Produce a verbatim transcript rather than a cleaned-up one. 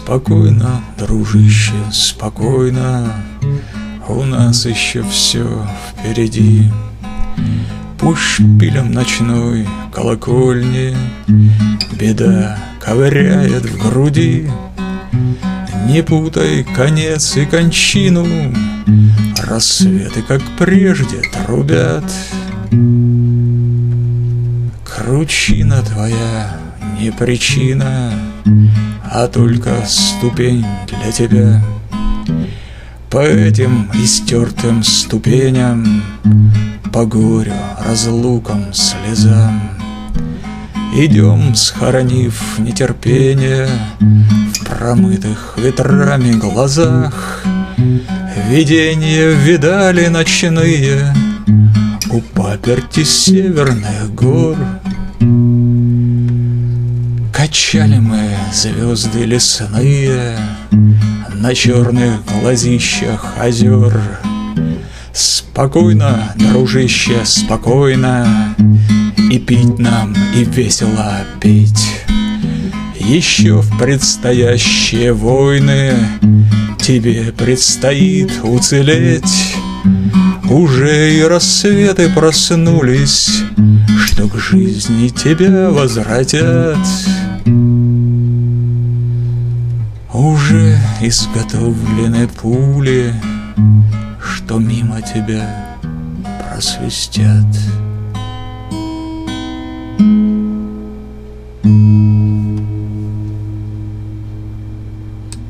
Спокойно, дружище, спокойно, у нас еще все впереди. Пусть шпилем ночной колокольни беда ковыряет в груди. Не путай конец и кончину, рассветы, как прежде, трубят. Кручина твоя не причина, а только ступень для тебя. По этим истертым ступеням, по горю, разлукам, слезам идем, схоронив нетерпение в промытых ветрами глазах. Видения видали ночные у паперти северных гор. Качали мы звезды лесные на черных глазищах озер. Спокойно, дружище, спокойно, и пить нам, и весело петь. Еще в предстоящие войны тебе предстоит уцелеть. Уже и рассветы проснулись, что к жизни тебя возвратят. Уже изготовлены пули, что мимо тебя просвистят.